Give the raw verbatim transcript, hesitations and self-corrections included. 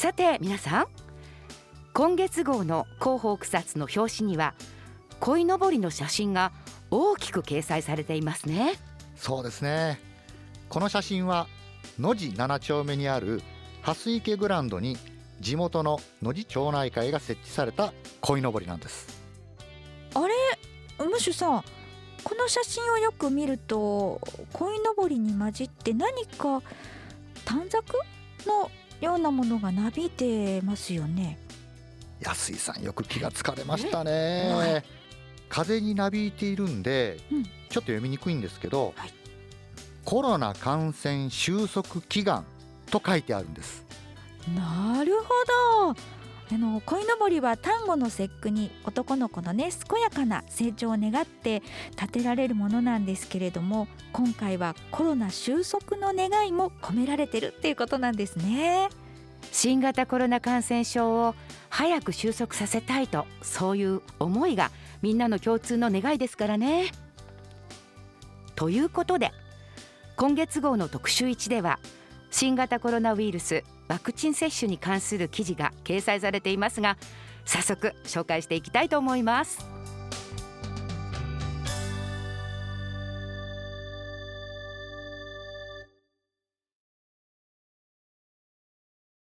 さて皆さん、今月号の広報草津の表紙には鯉のぼりの写真が大きく掲載されていますね。 そうですね。この写真は野地なな丁目にある蓮池グランドに地元の野地町内会が設置された鯉のぼりなんです。 あれ、ムッシュさん、この写真をよく見ると鯉のぼりに混じって何か短冊のようなものがなびいてますよね。 安井さん、よく気がつかれましたね。風になびいているんで、うん、ちょっと読みにくいんですけど、はい、コロナ感染収束祈願と書いてあるんです。 なるほど。あの鯉のぼりは端午の節句に男の子のね健やかな成長を願って立てられるものなんですけれども、今回はコロナ収束の願いも込められてるっていうことなんですね。 新型コロナ感染症を早く収束させたいと、そういう思いがみんなの共通の願いですからね。ということで今月号の特集いちでは新型コロナウイルスワクチン接種に関する記事が掲載されていますが、早速紹介していきたいと思います。